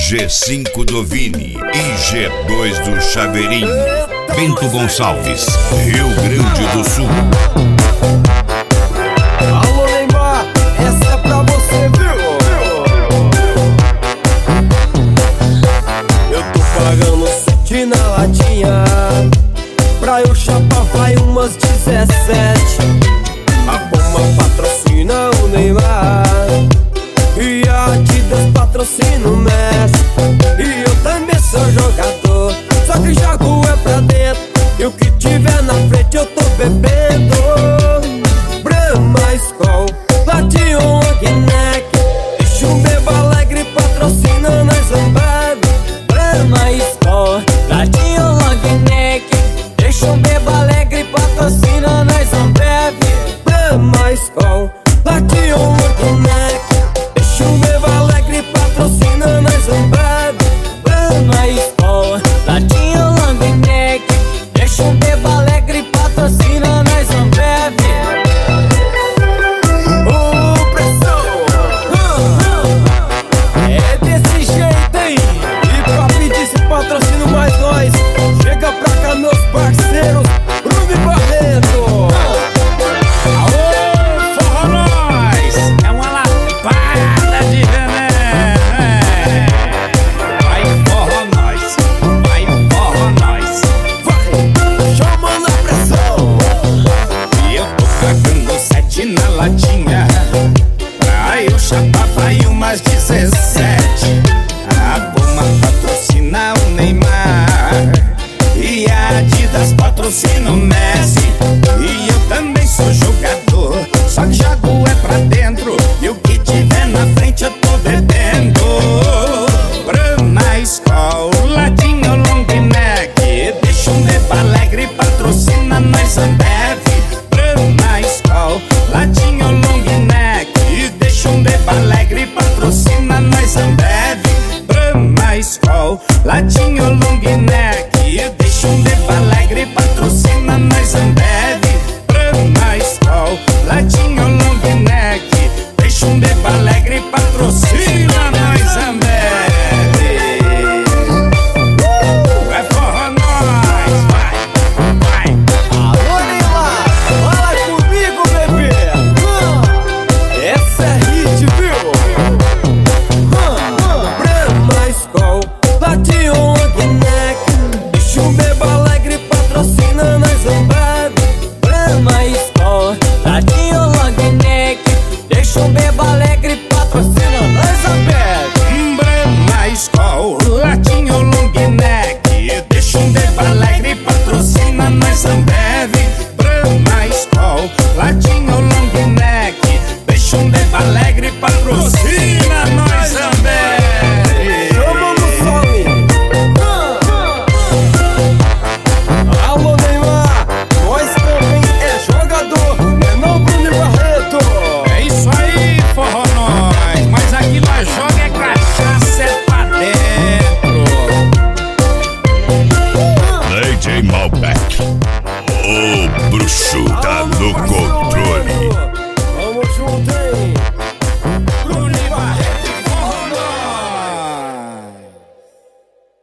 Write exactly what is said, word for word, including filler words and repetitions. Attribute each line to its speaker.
Speaker 1: G cinco do Vini e G dois do Chaveirinho. Bento Gonçalves, Rio Grande do Sul.
Speaker 2: Alô, Neymar, essa é pra você, viu? Eu tô pagando sete na latinha, pra eu chapar vai umas dezessete. A Puma patrocina o Neymar e a Adidas patrocina o Messi. E eu também sou jogador, só que jogo é pra dentro, e o que tiver na frente eu tô bebendo. Brahma, Skol, Platinum, Long Neck, deixa um bebo alegre patrocina nós Ambev. Brahma, Skol, Platinum, Long Neck, deixa um bebo alegre patrocina nós Ambev. Brahma, Skol, Platinum, Long Neck, deixa um bebo alegre patrocina nós Ambev. Brahma, Skol, Platinum, Long Neck, deixa um bebo alegre patrocina nós Ambev. Ô, pressão! É desse jeito aí. E pra pedir esse patrocínio mais nós, chega pra cá meus parceiros, Bruno e Barreto.
Speaker 3: Aô, forró nós! É uma lapada de veneno, é. Vai forró nós, vai forró nós.
Speaker 2: Vai, chamando a pressão.
Speaker 3: E eu tô pagando sete na latinha, pra eu chapar vai umas dezessete. A Puma patrocina o Neymar e a Adidas patrocina o Messi. E eu também sou jogador, só que jogo é pra dentro, e o que tiver na frente eu tô bebendo. Brahma, Skol, Ladinho, Long Neck, deixa um bebo alegre patrocina nós Ambev. Brahma, Skol, Ladinho, Long Neck, deixa um bebo alegre patrocina nós Ambev. Brahma, Skol, Ladinho, Long Neck, deixa um bebo alegre patrocina nós Ambev. Brahma, Skol, Ladinho, Long Neck, deixa um bebo alegre patrocina nós Ambev. É forró nós, vai, vai.
Speaker 2: Alô, Neymar, fala comigo, bebê. Ah, essa é hit, viu? Ah, Brahma, Skol, Platinum, Long Neck, deixa um bebo alegre patrocina nós Ambev. Brahma, Skol, Platinum, Long Neck, deixa um bebo alegre patrocina nós Ambev.
Speaker 3: Brahma, Skol, Ladinho, Long Neck, deixa um bebo alegre patrocina nós Ambev. Brahma, Skol, Ladinho, Long Neck, deixa um bebo alegre patrocina nós Ambev.
Speaker 2: Chama no some. Ah. Alô, Neymar, nós também é jogador, é não, Bruno e Barreto.
Speaker 3: É isso aí, forró nós, mas aqui nós joga é cachaça, é pra dentro.
Speaker 1: D J Malbec, o bruxo tá no controle.
Speaker 2: Vamos junto, hein?